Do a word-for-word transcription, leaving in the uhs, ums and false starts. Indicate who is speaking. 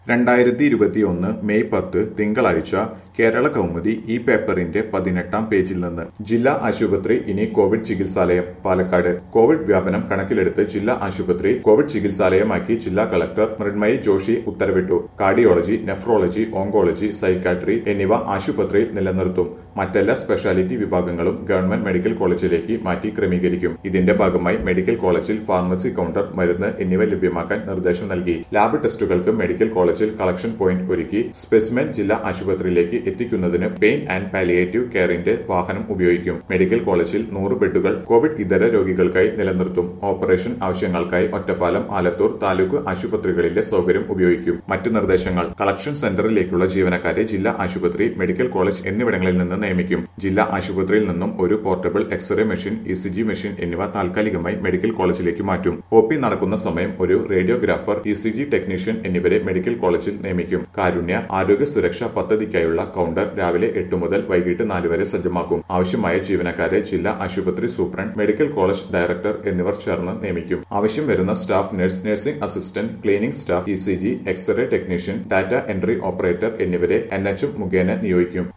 Speaker 1: രണ്ടായിരത്തി ഇരുപത്തിയൊന്ന് മെയ് പത്ത് തിങ്കളാഴ്ച കേരള കൗമുദി ഈ പേപ്പറിന്റെ പതിനെട്ടാം പേജിൽ നിന്ന് ജില്ലാ ആശുപത്രി ഇനി കോവിഡ് ചികിത്സാലയം പാലക്കാട് കോവിഡ് വ്യാപനം കണക്കിലെടുത്ത് ജില്ലാ ആശുപത്രി കോവിഡ് ചികിത്സാലയമാക്കി ജില്ലാ കളക്ടർ മൃണ്മയി ജോഷി ഉത്തരവിട്ടു. കാർഡിയോളജി, നെഫ്രോളജി, ഓങ്കോളജി, സൈക്കാട്രി എന്നിവ ആശുപത്രിയിൽ നിലനിർത്തും. മറ്റെല്ലാ സ്പെഷ്യാലിറ്റി വിഭാഗങ്ങളും ഗവൺമെന്റ് മെഡിക്കൽ കോളേജിലേക്ക് മാറ്റി ക്രമീകരിക്കും. ഇതിന്റെ ഭാഗമായി മെഡിക്കൽ കോളേജിൽ ഫാർമസി കൌണ്ടർ, മരുന്ന് എന്നിവ ലഭ്യമാക്കാൻ നിർദ്ദേശം നൽകി. ലാബ് ടെസ്റ്റുകൾക്ക് മെഡിക്കൽ കോളേജിൽ കളക്ഷൻ പോയിന്റ് ഒരുക്കി സ്പെസിമെൻ ജില്ലാ ആശുപത്രിയിലേക്ക് എത്തിക്കുന്നതിന് പെയിൻ ആൻഡ് പാലിയേറ്റീവ് കെയറിന്റെ വാഹനം ഉപയോഗിക്കും. മെഡിക്കൽ കോളേജിൽ നൂറ് ബെഡുകൾ കോവിഡ് ഇതര രോഗികൾക്കായി നിലനിർത്തും. ഓപ്പറേഷൻ ആവശ്യങ്ങൾക്കായി ഒറ്റപ്പാലം, ആലത്തൂർ താലൂക്ക് ആശുപത്രികളിലെ സൗകര്യം ഉപയോഗിക്കും. മറ്റു നിർദ്ദേശങ്ങൾ: കളക്ഷൻ സെന്ററിലേക്കുള്ള ജീവനക്കാരെ ജില്ലാ ആശുപത്രി, മെഡിക്കൽ കോളേജ് എന്നിവിടങ്ങളിൽ നിന്ന് നിയമിക്കും. ജില്ലാ ആശുപത്രിയിൽ നിന്നും ഒരു portable x-ray machine, E C G machine എന്നിവ താൽക്കാലികമായി മെഡിക്കൽ കോളേജിലേക്ക് മാറ്റും. ഒ പി നടക്കുന്ന സമയം ഒരു radiographer, E C G technician എന്നിവരെ മെഡിക്കൽ കോളേജിൽ നിയമിക്കും. കാരുണ്യ ആരോഗ്യ സുരക്ഷാ പദ്ധതിക്കായുള്ള കൌണ്ടർ രാവിലെ എട്ട് മുതൽ വൈകിട്ട് നാല് വരെ സജ്ജമാക്കും. ആവശ്യമായ ജീവനക്കാരെ ജില്ലാ ആശുപത്രി സൂപ്രണ്ട്, മെഡിക്കൽ കോളേജ് ഡയറക്ടർ എന്നിവർ ചേർന്ന് നിയമിക്കും. ആവശ്യം വരുന്ന staff nurse, nursing assistant, cleaning staff, E C G, x-ray technician, data entry operator എന്നിവരെ എൻ എച്ച് എം മുഖേന നിയോഗിക്കും.